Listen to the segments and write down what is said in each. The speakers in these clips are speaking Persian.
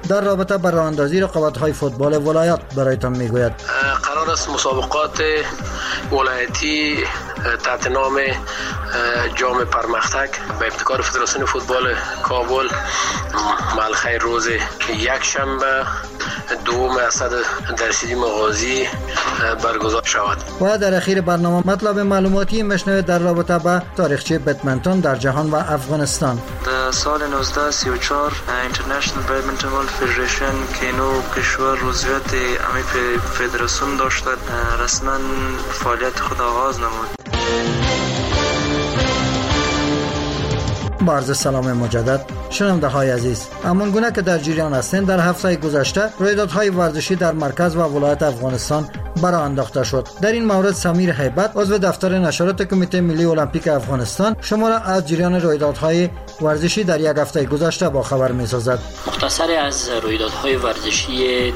در رابطه با راه اندازی رقابت‌های فوتبال ولایت برایتان میگوید. قرار است مسابقات ولایتی تحت نام جام پرمختک به ابتکار فدراسیون فوتبال کابل ملخیر روز یک شنبه دوم اسد در سیدی مغازی برگزار شود. و در اخیر برنامه مطلب معلوماتی مشنوید در رابطه با تاریخچه بدمنتون در جهان و افغانستان. در سال 1934 اینترنشنال بدمنتون ورلد فدریشن که نو کشور عضویت امی فدراسیون داشت رسما فعالیت خود آغاز نمود. با عرض سلام مجدد شنونده های عزیز، همان گونه که در جریان هستند در هفته گذشته رویدادهای ورزشی در مرکز و ولایت افغانستان برآ انداخته شد. در این مورد سمیر هیبت عضو دفتر نشرات کمیته ملی المپیک افغانستان شما را از جریان رویدادهای ورزشی در یک هفته گذشته با خبر می‌سازد. مختصری از رویدادهای ورزشی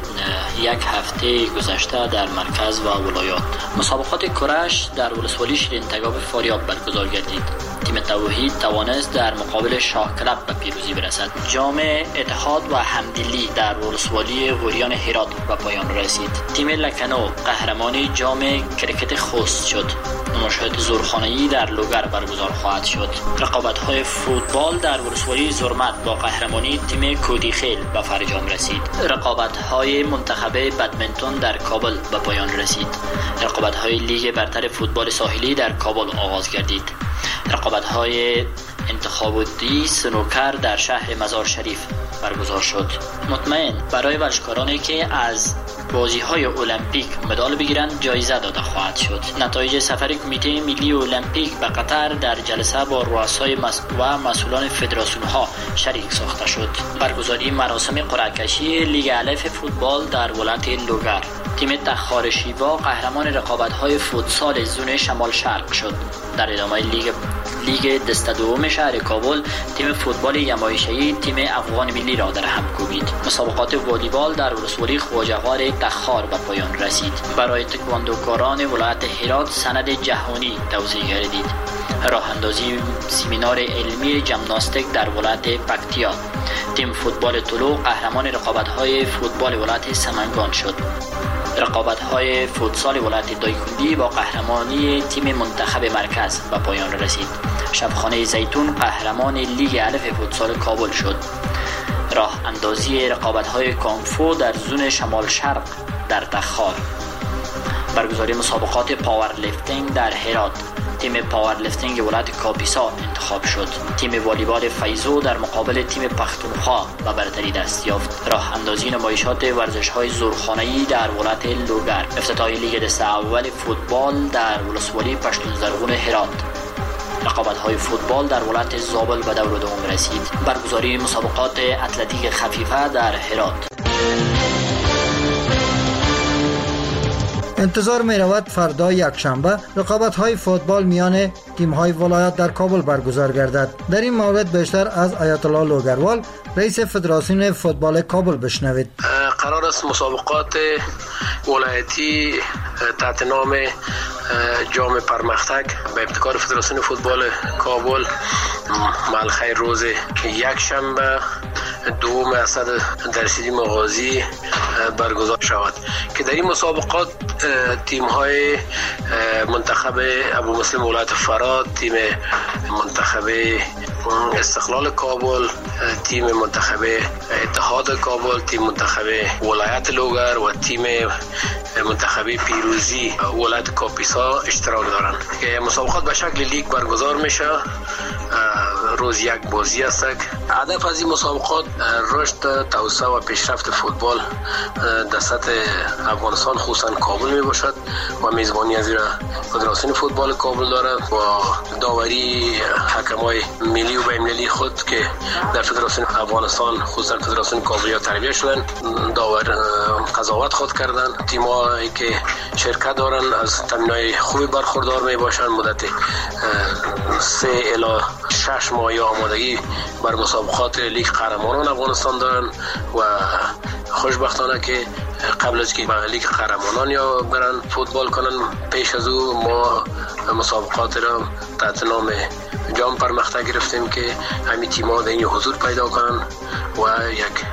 یک هفته گذشته در مرکز و ولایات. مسابقات کرش در ولسوالی شیرین تگاب فاریاب برگزار گردید. تیم توحید توانست در مقابل شاه کلب به پیروزی برسد. جام اتحاد و همدلی در ولسوالی غوریان هرات به پایان رسید. تیم لکنو قهرمانی جام کرکت خوست شد. نمایشات زورخانه‌ای در لوگر برگزار خواهد شد. رقابت‌های فوتبال در ولسوالی زرمت با قهرمانی تیم کودیخیل به فرجام رسید. رقابت‌های منتخب بدمنتون در کابل به پایان رسید. رقابت‌های لیگ برتر فوتبال ساحلی در کابل آغاز گردید. رقابت‌های انتخاباتی سنوکر در شهر مزار شریف برگزار شد. مطمئن برای ورزشکارانی که از بازی‌های المپیک مدال بگیرند جایزه داده خواهد شد. نتایج سفر کمیته ملی المپیک به قطر در جلسه با رؤسای و مسئولان فدراسیون‌ها شریک ساخته شد. برگزاری مراسم قرعه کشی لیگ الف فوتبال در ولایت لوگر. تیم تخار شیوا قهرمان رقابت‌های فوتسال زون شمال شرق شد. در ادامه لیگ دسته دوم شهر کابل تیم فوتبال یمایشی تیم افغان ملی را در هم کوبید. مسابقات والیبال در ولسوالی خواجه‌غار تخار به پایان رسید. برای تکواندوکاران ولایت هرات سند جهانی توزیع گردید. راه اندازی سمینار علمی ژیمناستیک در ولایت پکتیا. تیم فوتبال طلوع قهرمان رقابت‌های فوتبال ولایت سمنگان شد. رقابت‌های فوتسال ولایت دایکنی با قهرمانی تیم منتخب مرکز به پایان رسید. شبخانه زیتون قهرمان لیگ الف فوتسال کابل شد. راه اندازی رقابت‌های کانگفو در زون شمال شرق در تخار. برگزاری مسابقات پاور لیفتینگ در هرات. تیم پاور لیفتینگ ولایت کاپیسا انتخاب شد. تیم والیبال فیضو در مقابل تیم پختونخوا به برتری دست یافت. راه اندازی نمایشات ورزش‌های زورخانه‌ای در ولایت لوگر. افتتاح لیگ دسته اول فوتبال در ولسوالی پشتون زرغون هرات. رقابت‌های فوتبال در ولایت زابل به دور دوم رسید. برگزاری مسابقات اتلتیک خفیفه در هرات. انتظار می رود فردا یک شنبه رقابت‌های فوتبال میان تیم‌های ولایت در کابل برگزار گردد. در این مورد بیشتر از آیت الله لوگروال رئیس فدراسیون فوتبال کابل بشنوید. قرار است مسابقات ولایتی تحت نام جام پرمختک به ابتکار فدراسیون فوتبال کابل ملخیر روز یک شنبه دوم اسد در سیدی مغازی برگزار شود که در این مسابقات تیم‌های منتخب ابو مسلم ولایت فرات، تیم منتخب استقلال کابل، تیم منتخب اتحاد کابل، تیم منتخب ولایت لوگر و تیم منتخب پیروزی ولایت کاپیسا اشتراک دارند که مسابقات به شکل لیگ برگزار میشه. روز یک بازی است. هدف از این مسابقات رشد، توسعه و پیشرفت فوتبال در سطح افغانستان خصوصا کابل می باشد و میزبانی از این فدراسیون فوتبال کابل دارد با داوری حکمای ملی و بین‌المللی خود که در فدراسیون افغانستان خصوصا فدراسیون کابل تربیت شدن، داور قضاوت خود کردن. تیمایی که شرکت دارن از تامین‌های خوبی برخوردار می باشند. مدت 3 الی 6 ماه آمادگی بر مسابقات لیگ قهرمانان افغانستان دارن و خوشبختانه که قبل از که به لیگ قهرمانان یا برن فوتبال کنن پیش از او ما مسابقات را تحت نام جام پرمختک گرفتیم که همین تیم‌ها در این حضور پیدا کنن و یک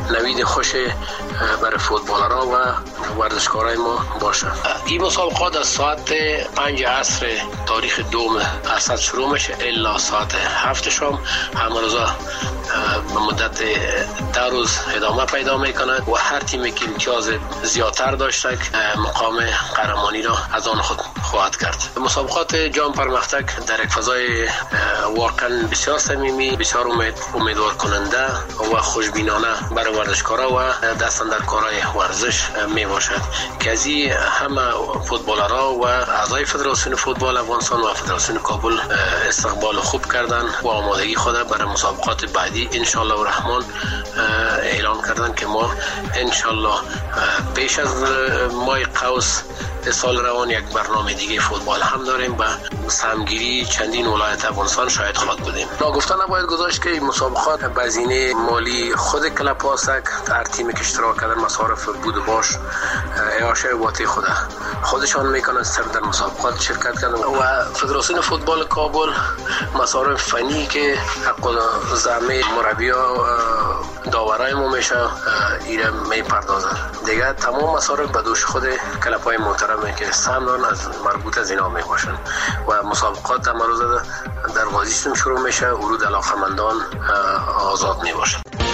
نوید خوش برای فوتبالرها و ورزشکارای ما باشه. این مسابقات از ساعت 5 عصر تاریخ 2 اسد شروع میشه الا ساعت 7 شام. همه روزا به مدت 2 روز ادامه پیدا میکنه و هر تیمی که امتیاز زیادتر داشته مقام قهرمانی را از آن خود خواهد کرد. مسابقات جام پرمختک در یک فضای واقعا بسیار صمیمی، بسیار امیدوار کننده و خوشبینانه برای ورزشکارا و دستاندرکارای ورزش می باشد که از این همه فوتبالرها و اعضای فدراسیون فوتبال افغانستان و فدراسیون کابل استقبال خوب کردن و آمادگی خود برای مسابقات بعدی ان شاء الله الرحمن اعلان کردن که ما ان شاء الله پیش از ماه قوس سال روان یک برنامه دیگه فوتبال هم داریم و سهمگیری چندین ولایت افغانستان شاید خواهد بودیم. ناگفته نباید گذاشت که مسابقات بزینه مالی خود کلب هاستک هر تیمی که اشتراک کردن مصارف بود و باش اعاشه واتی خودشان میکنن سر در مسابقات شرکت کردن و فدراسیون فوتبال کابل مصارف فنی که حق زعمه مربی‌ها داورای ما میشه ایره میپردازن. دیگه تمام مصارف به دوش خود کلب‌های محترمه که سهمدان از مربوط از اینا میباشن و مسابقات امروز در وازیستون شروع میشه. ورود علاقمندان آزاد میباشد.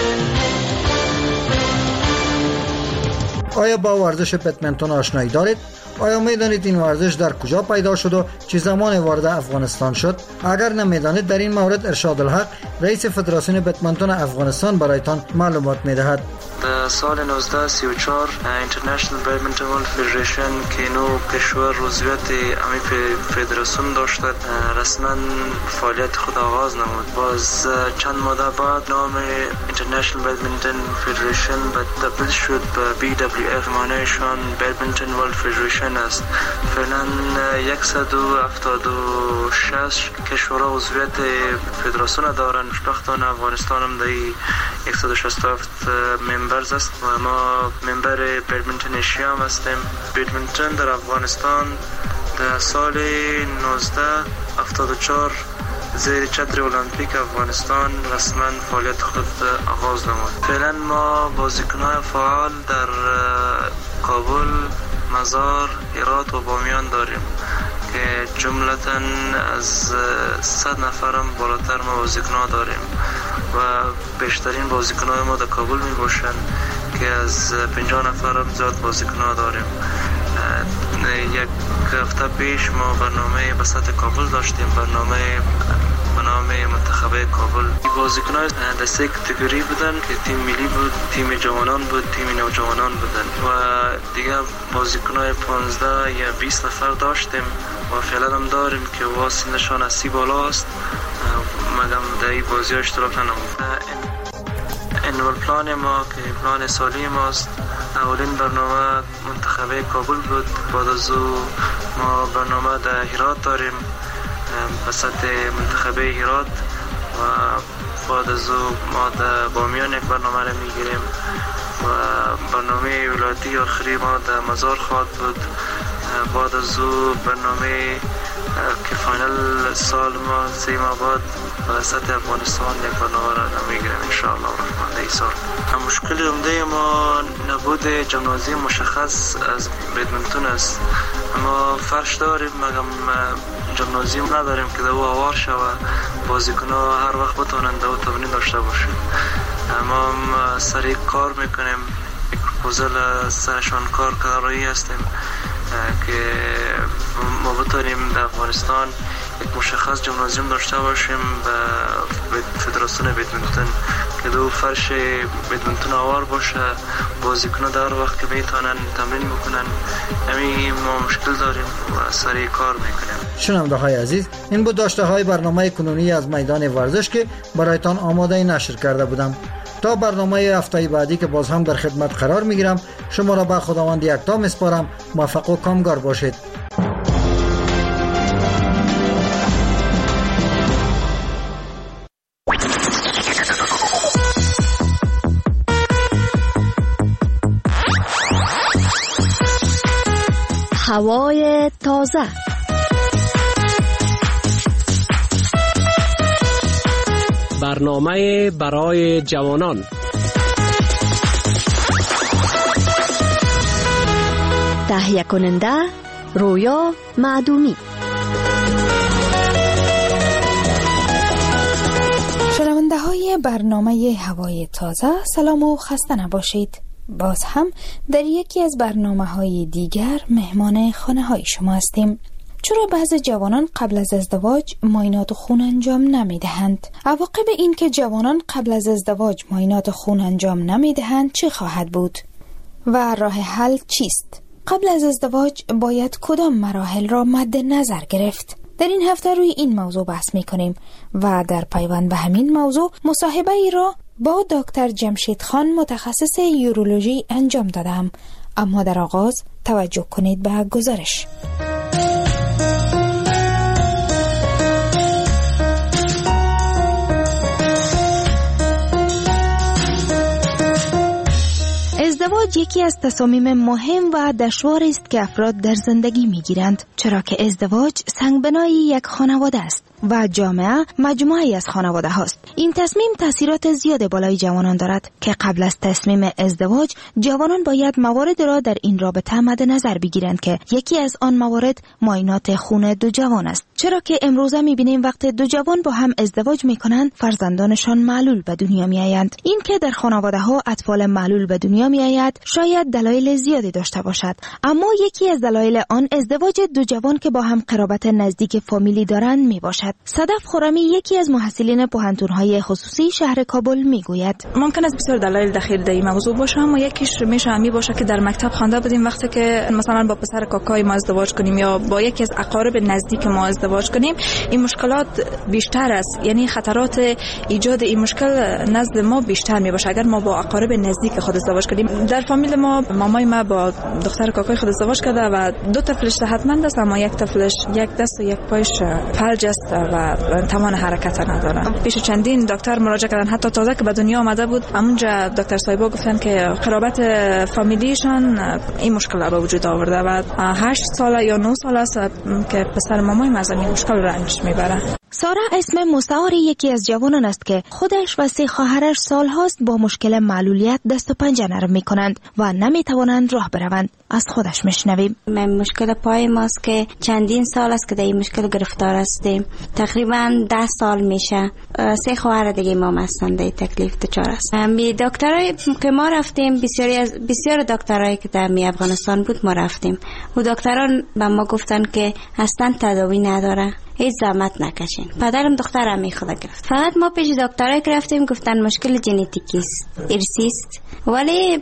آیا با ورزش بدمنتون آشنایی دارید؟ آیا میدانید این ورزش در کجا پیدا شد و چه زمان وارد افغانستان شد؟ اگر نمیدانید در این مورد ارشاد الحق رئیس فدراسیون بدمنتون افغانستان برایتان معلومات میدهد. در سال 1934 اینترنشنال بدمنتون فدریشن که نو کشور عضویت امی فدراسیون داشت رسما فعالیت خود آغاز نمود. باز چند ماه بعد نام اینترنشنال بدمنتون فدریشن تبدیل شد به BWF، معنیشان بدمنتون ورلد فدریشن است. فعلا 176 کشورها عضویت فدراسیون دارند. خوشبختانه افغانستان هم در 167 ممبرز است و ما ممبر بدمنتون اشیا هم هستیم. بدمنتون در افغانستان در سال 1974 زیر چتر المپیک افغانستان رسما فعالیت خود آغاز نمود. فعلا ما بازیکنان فعال در کابل، مزار، هرات و بامیان داریم که جملتاً از 100 نفرم بالاتر ما بازیکنان داریم و بیشترین بازیکنان ما در کابل می باشند که از 50 نفرم زیاد بازیکنان داریم. یک هفته پیش ما برنامه به سطح کابل داشتیم، برنامه منتخب کابل. بازیکنان در سه کاتگوری بودن که تیم ملی بود، تیم جوانان بود، تیم نوجوانان بودن و دیگه بازیکنان 15 یا 20 نفر داشتیم و فعلا هم داریم که سنشان از 30 بالا است مگم در این بازی ها اشتراک نمود. انوال پلان ما که پلان سالی ماست، اولین برنامه منتخب کابل بود. بعد از او ما برنامه در هرات داریم به سطح منتخب هرات و بعد از او ما در بامیان یک برنامه را میگیریم و برنامه ولایتی آخری ما در مزار خواهد بود. بعد از او برنامه که فاینال سال ما 3 ماه بعد به سطح افغانستان یک برنامه را میگیریم انشاءالله الرحمن این سال. مشکل عمده ما نبود جمنازی مشخص از بدمنتون است. اما فرش داریم مگم جمنازیوم نداریم که دو آوار شود بازیکن‌ها هر وقت بتونن دو تمرین داشته باشن. اما سریع کار میکنیم، یک پروپوزل سرشان کار کارایی هستیم که ما بتونیم در افغانستان یک مشخص جمنازیوم داشته باشیم به فدراسیون بدمنتون که دو فرش بدمنتون آوار باشه، بازیکن‌ها در وقت که میتونن تمرین بکنن. همین ما مشکل داریم و سریع کار میکنیم. شنونده های عزیز، این بود داشته های برنامه کنونی از میدان ورزش که برایتان آماده نشر کرده بودم. تا برنامه هفته بعدی که باز هم در خدمت قرار میگیرم، شما را به خداوند یکتا میسپارم. موفق و کامگار باشید. هوای تازه، برنامه برای جوانان، تهیه کننده رویا معدومی. شنونده های برنامه هوای تازه، سلام و خسته نباشید. باز هم در یکی از برنامه های دیگر مهمان خانه های شما هستیم. چرا بعضی جوانان قبل از ازدواج معاینات خون انجام نمی دهند؟ عواقب این که جوانان قبل از ازدواج معاینات خون انجام نمی دهند چه خواهد بود؟ و راه حل چیست؟ قبل از ازدواج باید کدام مراحل را مد نظر گرفت؟ در این هفته روی این موضوع بحث می کنیم و در پیوند به همین موضوع مصاحبه ای را با دکتر جمشید خان متخصص یورولوژی انجام دادم. اما در آغاز توجه کنید به گزارش. ازدواج یکی از تصامیم مهم و دشوار است که افراد در زندگی میگیرند، چرا که ازدواج سنگبنای یک خانواده است و جامعه مجموعه‌ای از خانواده هاست. این تصمیم تاثیرات زیاد بالای جوانان دارد که قبل از تصمیم ازدواج جوانان باید موارد را در این رابطه مد نظر بگیرند که یکی از آن موارد معاینات خون دو جوان است، چرا که امروزه می‌بینیم وقتی دو جوان با هم ازدواج می‌کنند فرزندانشان معلول به دنیا می‌آیند. این که در خانواده‌ها اطفال معلول به دنیا می‌آید شاید دلایل زیادی داشته باشد، اما یکی از دلایل آن ازدواج دو جوان که با هم قرابت نزدیک فامیلی دارند میباشد. صدف خرمی یکی از محصلین پوهنتون‌های خصوصی شهر کابل میگوید ممکن است بسیار دلایل دخیل در این موضوع باشه، اما یکیش میشه همی باشه که در مکتب خوانده بودیم وقتی که مثلا با پسر کاکای ما ازدواج کنیم یا با یکی از اقارب نزدیک ما ازدواج کنیم، این مشکلات بیشتر است، یعنی خطرات ایجاد این مشکل نزد ما بیشتر میباشه اگر ما با اقارب نزدیک خود ازدواج کنیم. در فامیل ما مامای ما با دختر کاکای خود ازدواج کرده و دو طفلش صحتمند است، اما یک طفلش یک دست و یک پایش فلج است و توان حرکت نداره. پیش چندین دکتر مراجعه کردن، حتی تازه که به دنیا آمده بود همونجا دکتر صاحبا گفتن که قرابت فامیلیشان این مشکل را به وجود آورده و 8 ساله یا 9 ساله است که پسر مامای ما از این مشکل رنج میبره. سارا اسم مستعاری یکی از جوانان است که خودش و 3 خواهرش سالهاست با مشکل معلولیت دست و پنجه نرم میکنند و نمیتوانند راه بروند. از خودش میشنویم. مشکل پای ماست که چندین سال است که در این مشکل گرفتار هستیم. تقریبا 10 سال میشه. 3 خواهر دیگه ما هستند در تکلیف دچار است. می دکترای که ما رفتیم، بسیار دکترایی که در افغانستان بود ما رفتیم. و دکتران به ما گفتن که اصلا تداوی نداره، هیچ زحمت نکشین. پدرم دخترم میخواد گرفت. فقط ما پیش دکترای که رفتیم گفتن مشکل ژنتیکی است، ارثی است، ولی